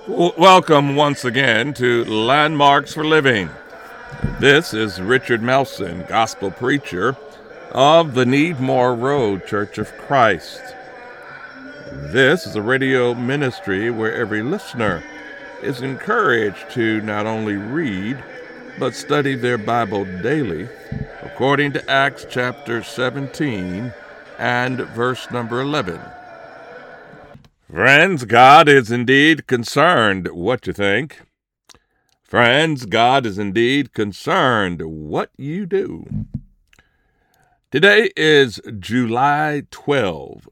Welcome once again to Landmarks for Living. This is Richard Melson, gospel preacher of the Needmore Road Church of Christ. This is a radio ministry where every listener is encouraged to not only read, but study their Bible daily, according to Acts chapter 17 and verse number 11. Friends, God is indeed concerned what you think. Friends, God is indeed concerned what you do. Today is July 12,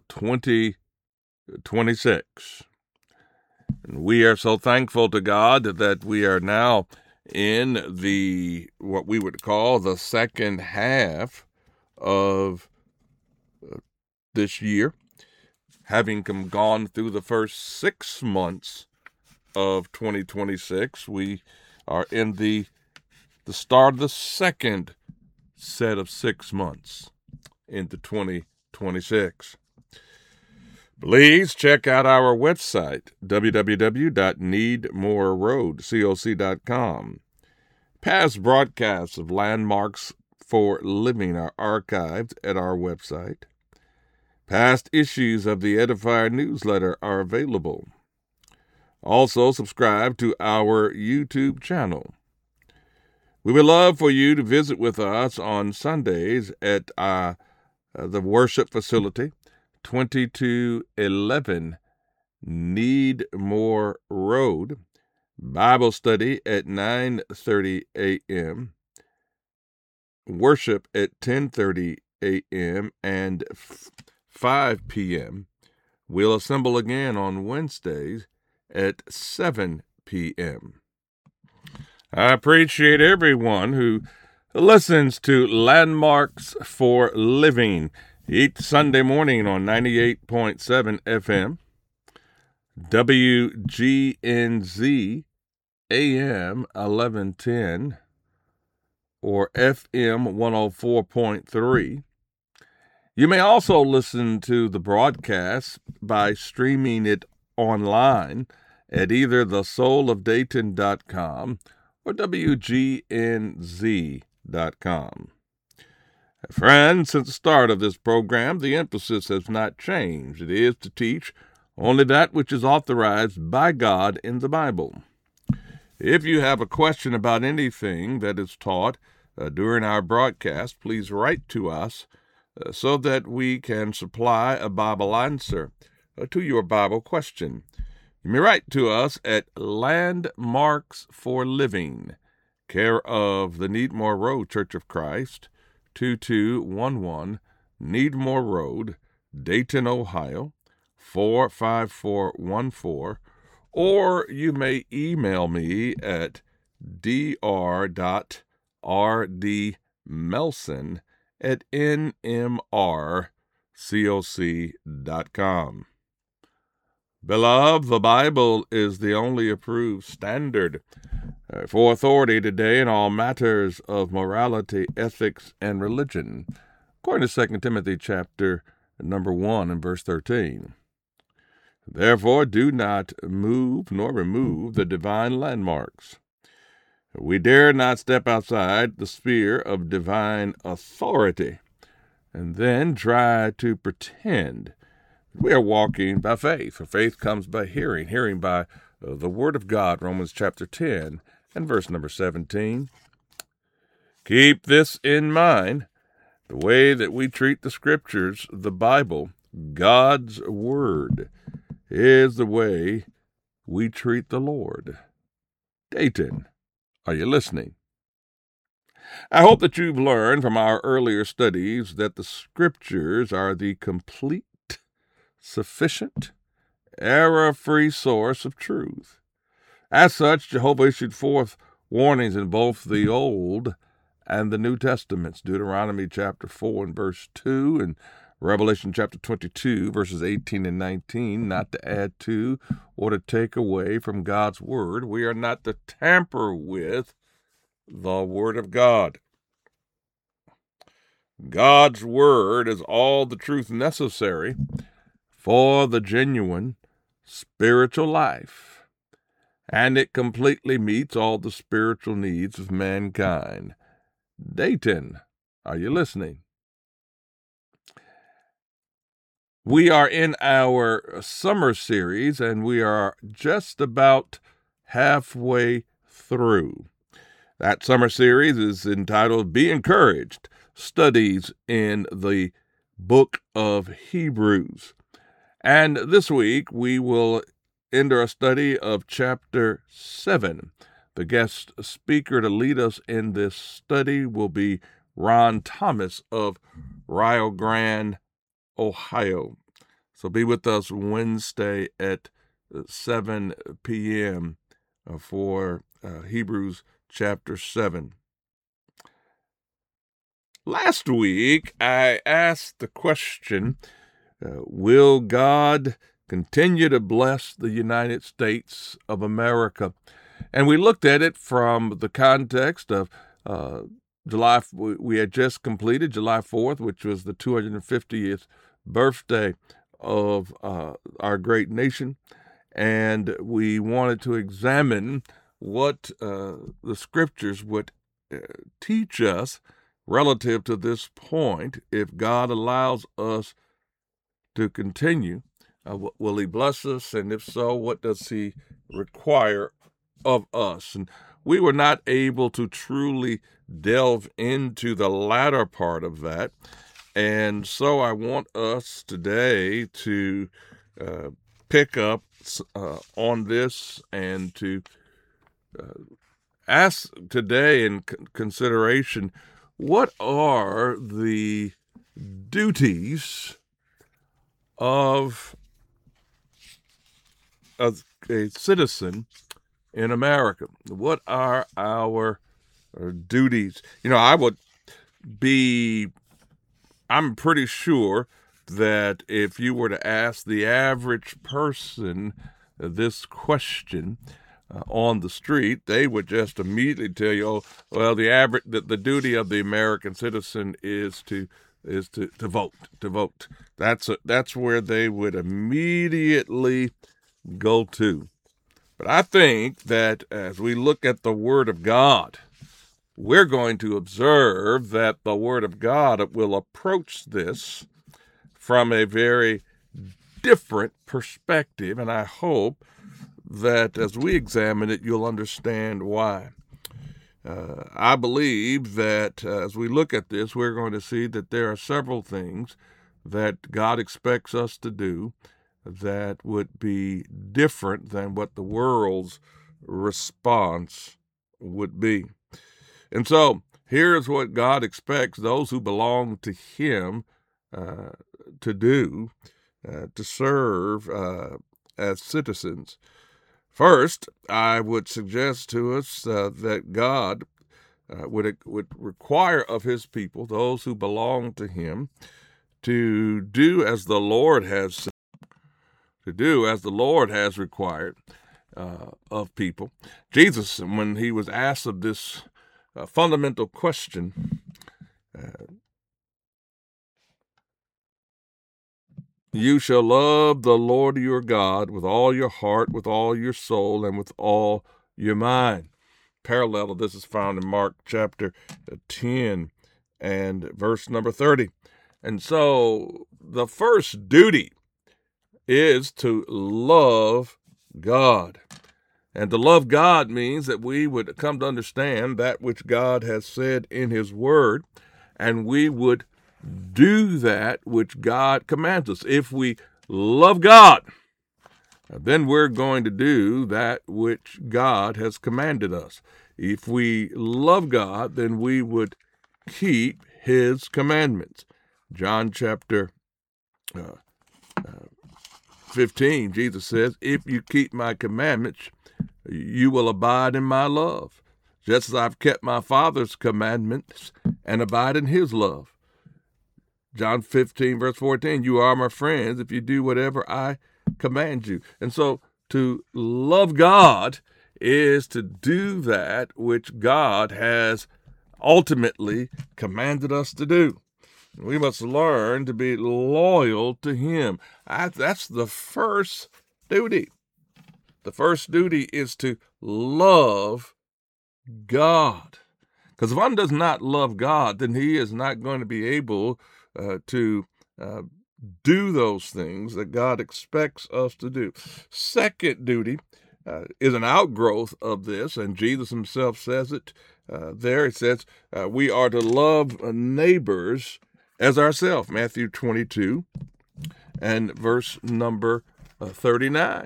2026. And we are so thankful to God that we are now in what we would call the second half of this year, having gone through the first 6 months of 2026. We are in the start of the second set of 6 months into 2026. Please check out our website, www.needmoreroadcoc.com. Past broadcasts of Landmarks for Living are archived at our website. Past issues of the Edifier newsletter are available. Also, subscribe to our YouTube channel. We would love for you to visit with us on Sundays at the worship facility, 2211 Needmore Road. Bible study at 9:30 a.m., worship at 10:30 a.m. and 5 p.m. We'll assemble again on Wednesdays at 7 p.m. I appreciate everyone who listens to Landmarks for Living each Sunday morning on 98.7 FM, WGNZ AM 1110, or FM 104.3. You may also listen to the broadcast by streaming it online at either thesoulofdayton.com or WGNZ.com. Friends, since the start of this program, the emphasis has not changed. It is to teach only that which is authorized by God in the Bible. If you have a question about anything that is taught during our broadcast, please write to us so that we can supply a Bible answer to your Bible question. You may write to us at Landmarks for Living, care of the Needmore Road Church of Christ, 2211 Needmore Road, Dayton, Ohio, 45414, or you may email me at dr.rdmelson@nmrcoc.com. Beloved, the Bible is the only approved standard for authority today in all matters of morality, ethics, and religion, according to 2 Timothy chapter number 1 and verse 13. Therefore, do not move nor remove the divine landmarks. We dare not step outside the sphere of divine authority and then try to pretend we are walking by faith, for faith comes by hearing, hearing by the Word of God, Romans chapter 10 and verse number 17. Keep this in mind, the way that we treat the Scriptures, the Bible, God's Word, is the way we treat the Lord. Dayton, are you listening? I hope that you've learned from our earlier studies that the Scriptures are the complete, sufficient, error-free source of truth. As such, Jehovah issued forth warnings in both the Old and the New Testaments, Deuteronomy chapter 4 and verse 2, and Revelation chapter 22, verses 18 and 19, not to add to or to take away from God's word. We are not to tamper with the Word of God. God's Word is all the truth necessary for the genuine spiritual life. and it completely meets all the spiritual needs of mankind. Dayton, are you listening? We are in our summer series, and we are just about halfway through. That summer series is entitled Be Encouraged, Studies in the Book of Hebrews. And this week we will enter a study of chapter 7. The guest speaker to lead us in this study will be Ron Thomas of Rio Grande, Ohio. So be with us Wednesday at 7 p.m. For Hebrews chapter 7. Last week, I asked the question, will God continue to bless the United States of America? And we looked at it from the context of July. We had just completed July 4th, which was the 250th birthday of our great nation. And we wanted to examine what the scriptures would teach us relative to this point. If God allows us to continue, will he bless us? And if so, what does he require of us? And we were not able to truly delve into the latter part of that. And so I want us today to pick up on this and to ask today in consideration, what are the duties of a citizen in America? What are our duties? I'm pretty sure that if you were to ask the average person this question on the street, they would just immediately tell you, "Oh, well, the duty of the American citizen is to vote. That's where they would immediately go to." But I think that as we look at the Word of God, we're going to observe that the Word of God will approach this from a very different perspective, and I hope that as we examine it, you'll understand why. I believe that as we look at this, we're going to see that there are several things that God expects us to do that would be different than what the world's response would be. And so here's what God expects those who belong to Him to do, to serve as citizens. First, I would suggest to us that God would require of His people, those who belong to Him, to do as the Lord has required of people. Jesus, when He was asked of this fundamental question, you shall love the Lord your God with all your heart, with all your soul, and with all your mind. Parallel to this is found in Mark chapter 10 and verse number 30. And so the first duty is to love God. And to love God means that we would come to understand that which God has said in His Word, and we would do that which God commands us. If we love God, then we're going to do that which God has commanded us. If we love God, then we would keep His commandments. John chapter 15, Jesus says, if you keep my commandments, you will abide in my love, just as I've kept my Father's commandments and abide in His love. John 15, verse 14, you are my friends if you do whatever I command you. And so to love God is to do that which God has ultimately commanded us to do. We must learn to be loyal to Him. That's the first duty. The first duty is to love God. Because if one does not love God, then he is not going to be able to do those things that God expects us to do. Second duty is an outgrowth of this, and Jesus himself says it there. He says we are to love neighbors as ourselves, Matthew 22 and verse number 39.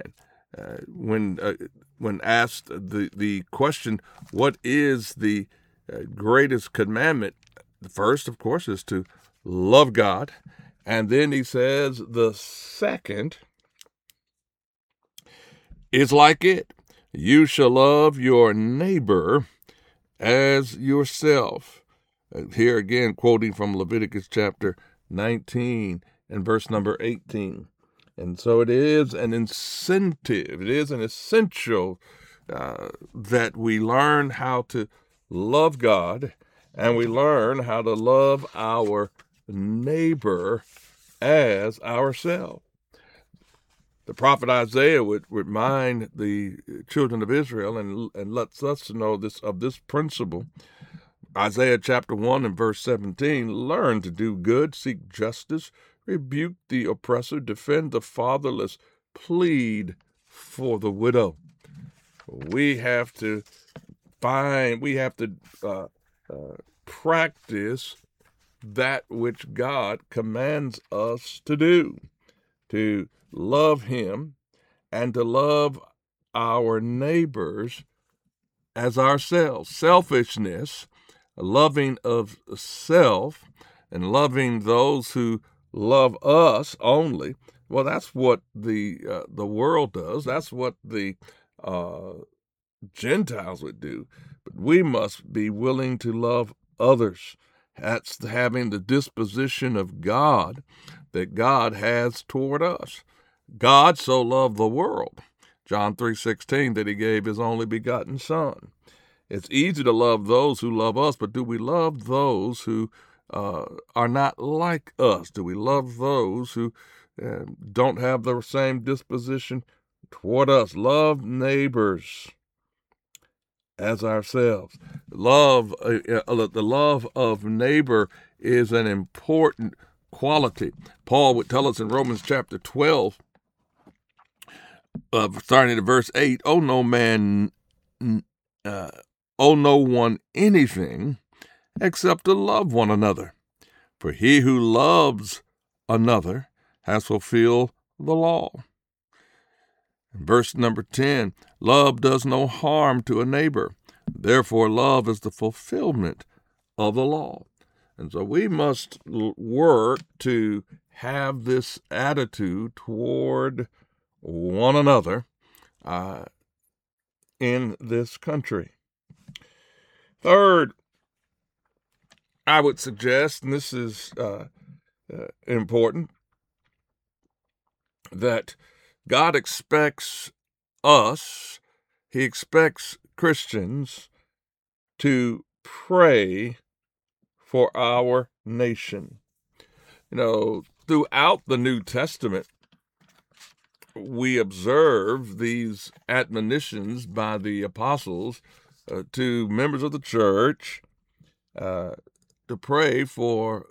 When asked the question, what is the greatest commandment? The first, of course, is to love God. And then he says the second is like it. You shall love your neighbor as yourself. Here again, quoting from Leviticus chapter 19 and verse number 18. And so it is an incentive, it is an essential that we learn how to love God and we learn how to love our neighbor as ourselves. The prophet Isaiah would remind the children of Israel and lets us know of this principle. Isaiah chapter 1 and verse 17, learn to do good, seek justice, rebuke the oppressor, defend the fatherless, plead for the widow. We have to practice that which God commands us to do, to love him and to love our neighbors as ourselves. Selfishness, loving of self, and loving those who love us only. Well, that's what the world does. That's what the Gentiles would do. But we must be willing to love others. That's having the disposition of God that God has toward us. God so loved the world, John 3:16, that he gave his only begotten Son. It's easy to love those who love us, but do we love those who are not like us? Do we love those who don't have the same disposition toward us? Love neighbors as ourselves. The love of neighbor is an important quality. Paul would tell us in Romans chapter 12, starting at verse 8, owe no one anything except to love one another. For he who loves another has fulfilled the law. Verse number 10, love does no harm to a neighbor. Therefore, love is the fulfillment of the law. And so we must work to have this attitude toward one another in this country. Third, I would suggest, and this is important, that God expects us, he expects Christians to pray for our nation. You know, throughout the New Testament, we observe these admonitions by the apostles to members of the church to pray for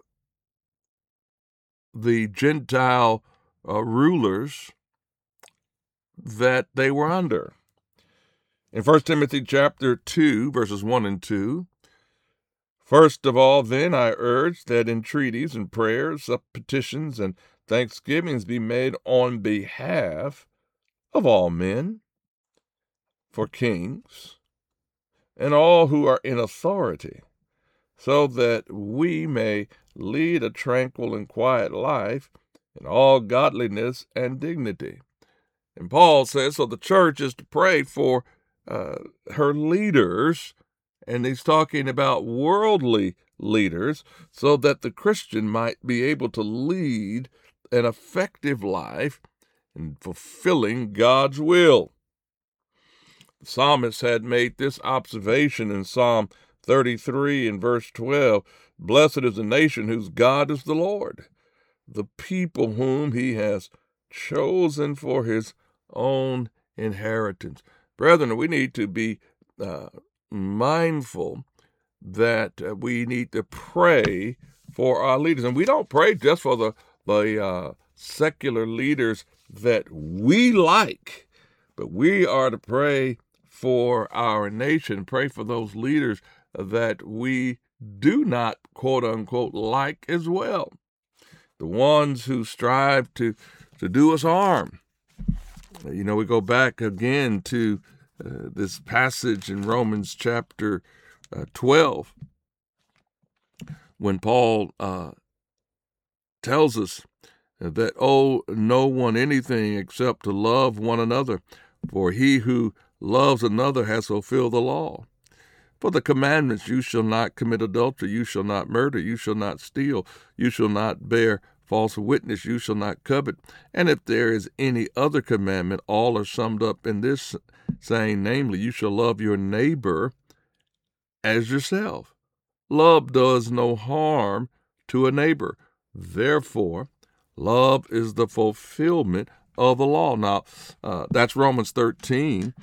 the Gentile rulers that they were under. In 1 Timothy chapter 2, verses 1 and 2, first of all, then, I urge that entreaties and prayers, petitions, and thanksgivings be made on behalf of all men, for kings, and all who are in authority, so that we may lead a tranquil and quiet life in all godliness and dignity. And Paul says, so the church is to pray for her leaders, and he's talking about worldly leaders, so that the Christian might be able to lead an effective life in fulfilling God's will. The psalmist had made this observation in Psalm 33 and verse 12, blessed is the nation whose God is the Lord, the people whom he has chosen for his own inheritance. Brethren, we need to be mindful that we need to pray for our leaders. And we don't pray just for the secular leaders that we like, but we are to pray for our nation, pray for those leaders that we do not, quote unquote, like as well. The ones who strive to do us harm. We go back again to this passage in Romans chapter 12, when Paul tells us that owe no one anything except to love one another, for he who loves another has fulfilled the law. For the commandments, you shall not commit adultery, you shall not murder, you shall not steal, you shall not bear false witness, you shall not covet. And if there is any other commandment, all are summed up in this saying, namely, you shall love your neighbor as yourself. Love does no harm to a neighbor. Therefore, love is the fulfillment of the law. Now, that's Romans 13,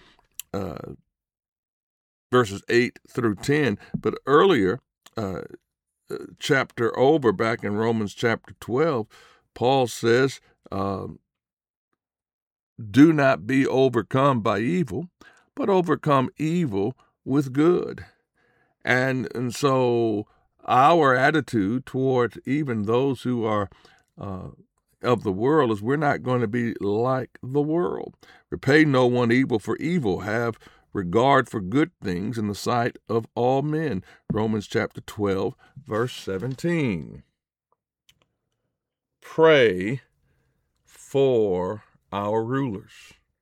verses 8 through 10. But earlier, chapter over, back in Romans chapter 12, Paul says, do not be overcome by evil, but overcome evil with good. And so our attitude towards even those who are of the world is we're not going to be like the world. Repay no one evil for evil. Have regard for good things in the sight of all men. Romans chapter 12, verse 17. Pray for our rulers.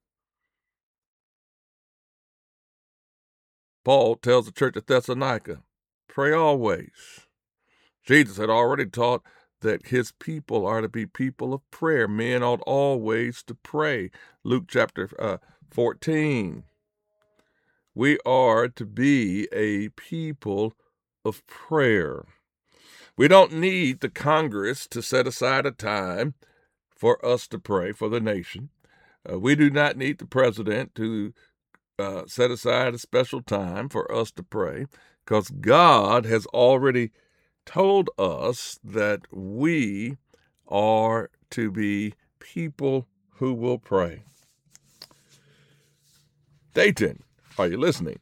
Paul tells the church at Thessalonica, pray always. Jesus had already taught that his people are to be people of prayer. Men ought always to pray. Luke chapter 14. We are to be a people of prayer. We don't need the Congress to set aside a time for us to pray for the nation. We do not need the president to set aside a special time for us to pray, because God has already told us that we are to be people who will pray. Dayton, are you listening?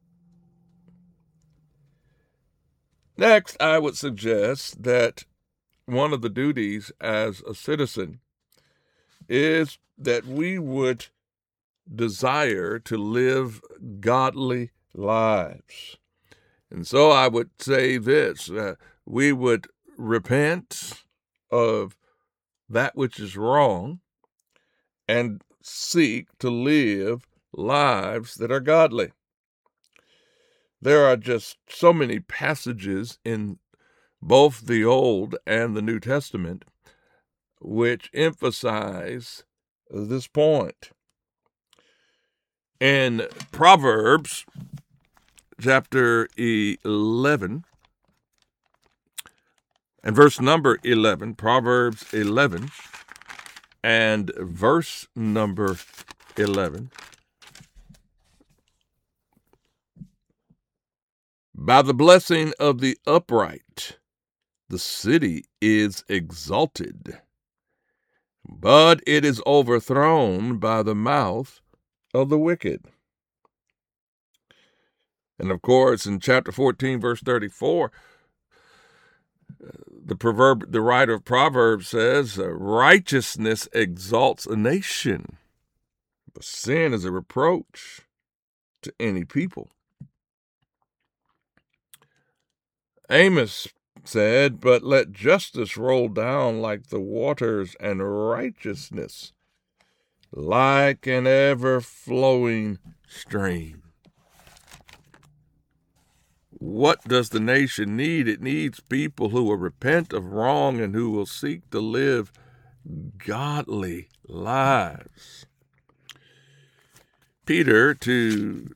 Next, I would suggest that one of the duties as a citizen is that we would desire to live godly lives. And so I would say this, we would repent of that which is wrong and seek to live lives that are godly. There are just so many passages in both the Old and the New Testament which emphasize this point. In Proverbs chapter 11 and verse number 11, Proverbs 11 and verse number 11, by the blessing of the upright, the city is exalted, but it is overthrown by the mouth of the wicked. And of course, in chapter 14, verse 34, the writer of Proverbs says, righteousness exalts a nation, but sin is a reproach to any people. Amos said, but let justice roll down like the waters, and righteousness like an ever-flowing stream. What does the nation need? It needs people who will repent of wrong and who will seek to live godly lives. Peter, to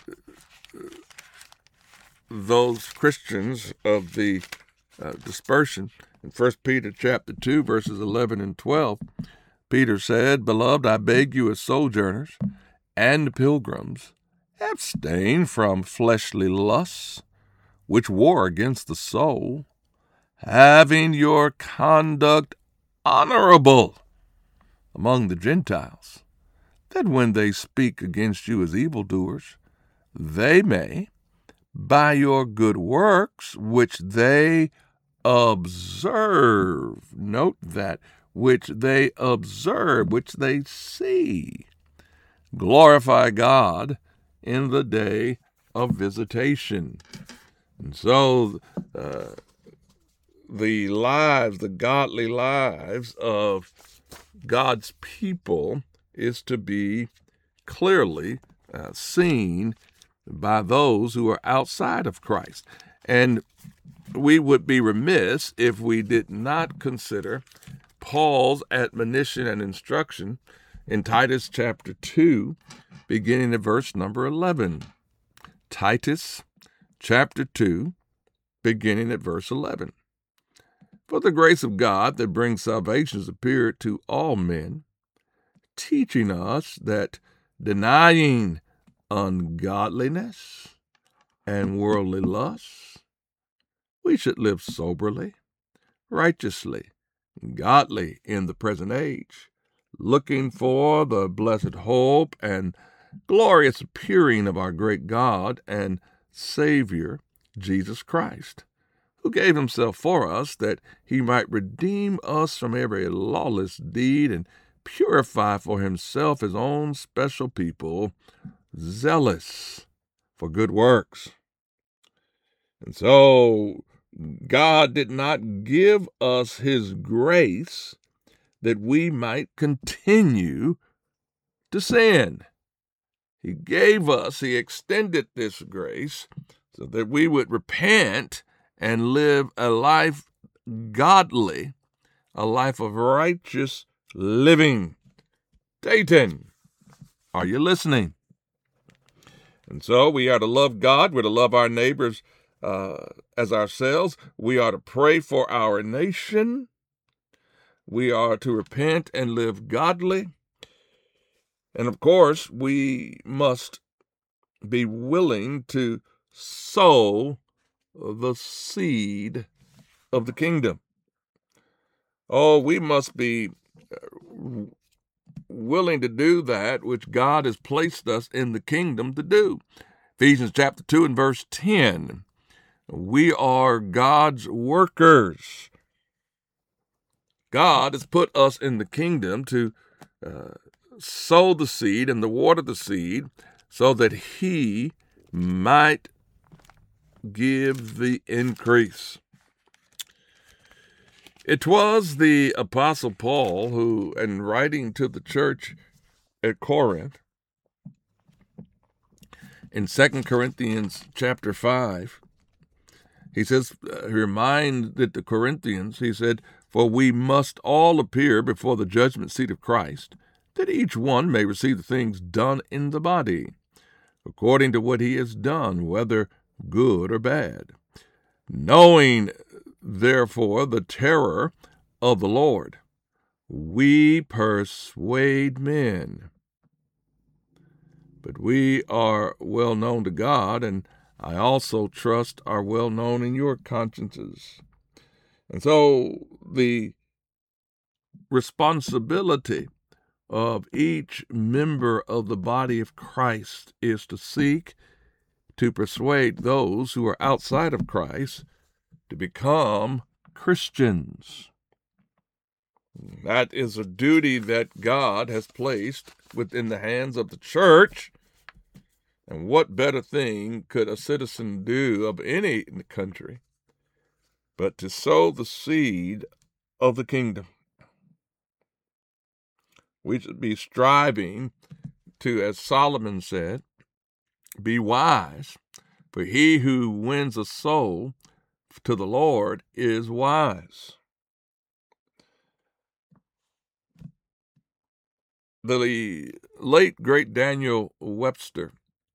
those Christians of the dispersion, in 1 Peter chapter 2, verses 11 and 12, Peter said, Beloved, I beg you as sojourners and pilgrims, abstain from fleshly lusts, which war against the soul, having your conduct honorable among the Gentiles, that when they speak against you as evildoers, they may, by your good works, which they observe, note that, which they observe, which they see, glorify God in the day of visitation. And so the godly lives of God's people is to be clearly seen by those who are outside of Christ. And we would be remiss if we did not consider Paul's admonition and instruction in Titus chapter 2, beginning at verse number 11. Titus chapter 2, beginning at verse 11. For the grace of God that brings salvation has appeared to all men, teaching us that denying ungodliness and worldly lusts, we should live soberly, righteously, godly in the present age, looking for the blessed hope and glorious appearing of our great God and Savior, Jesus Christ, who gave himself for us that he might redeem us from every lawless deed and purify for himself his own special people, zealous for good works. And so God did not give us his grace that we might continue to sin. He extended this grace so that we would repent and live a life godly, a life of righteous living. Dayton, are you listening? And so we are to love God, we're to love our neighbors as ourselves. We are to pray for our nation. We are to repent and live godly. And of course, we must be willing to sow the seed of the kingdom. Oh, we must be willing to do that which God has placed us in the kingdom to do. Ephesians chapter 2 and verse 10. We are God's workers. God has put us in the kingdom to sow the seed and to water the seed so that he might give the increase. It was the Apostle Paul who, in writing to the church at Corinth, in 2 Corinthians chapter 5, he says, he reminded the Corinthians, he said, "For we must all appear before the judgment seat of Christ, that each one may receive the things done in the body, according to what he has done, whether good or bad. Knowing, therefore, the terror of the Lord, we persuade men. But we are well known to God, and I also trust are well known in your consciences." And so the responsibility of each member of the body of Christ is to seek to persuade those who are outside of Christ to become Christians. That is a duty that God has placed within the hands of the church. And what better thing could a citizen do of any country but to sow the seed of the kingdom? We should be striving to, as Solomon said, be wise, for he who wins a soul to the Lord is wise. The late, great Daniel Webster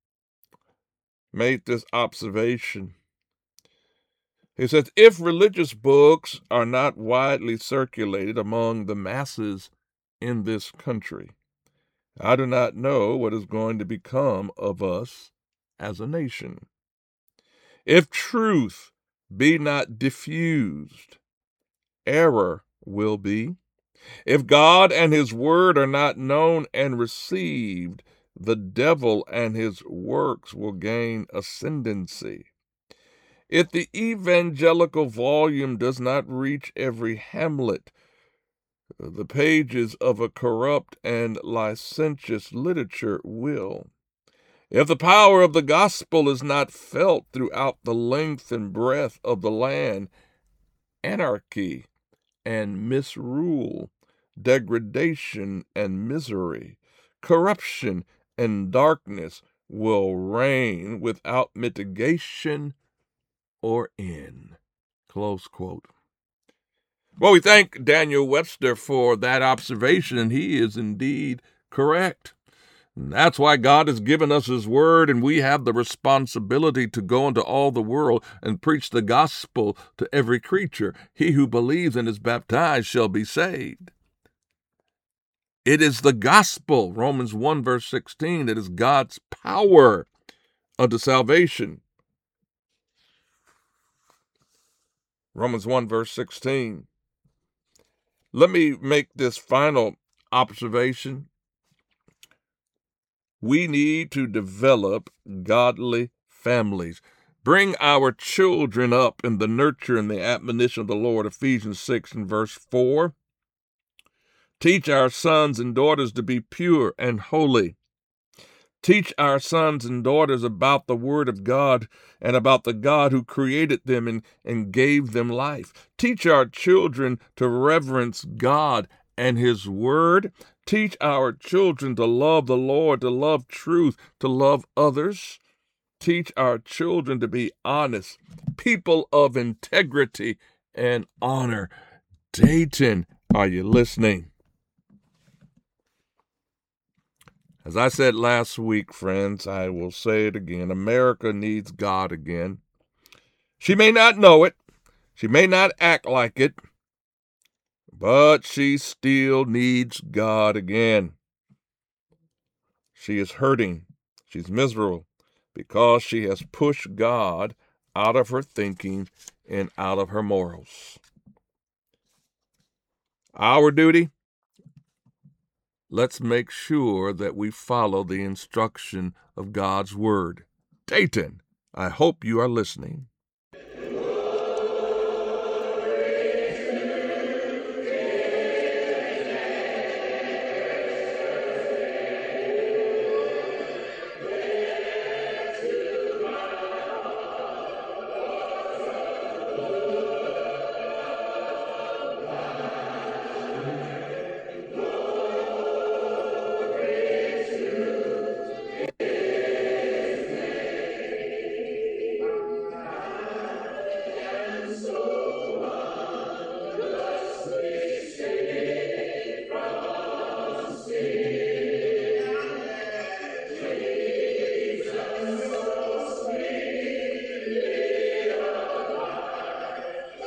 made this observation. He says, if religious books are not widely circulated among the masses in this country, I do not know what is going to become of us as a nation. If truth be not diffused, error will be. If God and his word are not known and received, the devil and his works will gain ascendancy. If the evangelical volume does not reach every hamlet, the pages of a corrupt and licentious literature will. If the power of the gospel is not felt throughout the length and breadth of the land, anarchy and misrule, degradation and misery, corruption and darkness will reign without mitigation or end. Close quote. Well, we thank Daniel Webster for that observation, and he is indeed correct. And that's why God has given us his word, and we have the responsibility to go into all the world and preach the gospel to every creature. He who believes and is baptized shall be saved. It is the gospel, Romans 1 verse 16, that is God's power unto salvation. Romans 1 verse 16. Let me make this final observation. We need to develop godly families. Bring our children up in the nurture and the admonition of the Lord, Ephesians 6 and verse 4. Teach our sons and daughters to be pure and holy. Teach our sons and daughters about the Word of God and about the God who created them and gave them life. Teach our children to reverence God and his Word. Teach our children to love the Lord, to love truth, to love others. Teach our children to be honest, people of integrity and honor. Dayton, are you listening? As I said last week, friends, I will say it again. America needs God again. She may not know it. She may not act like it. But she still needs God again. She is hurting. She's miserable because she has pushed God out of her thinking and out of her morals. Our duty? Let's make sure that we follow the instruction of God's word. Dayton, I hope you are listening.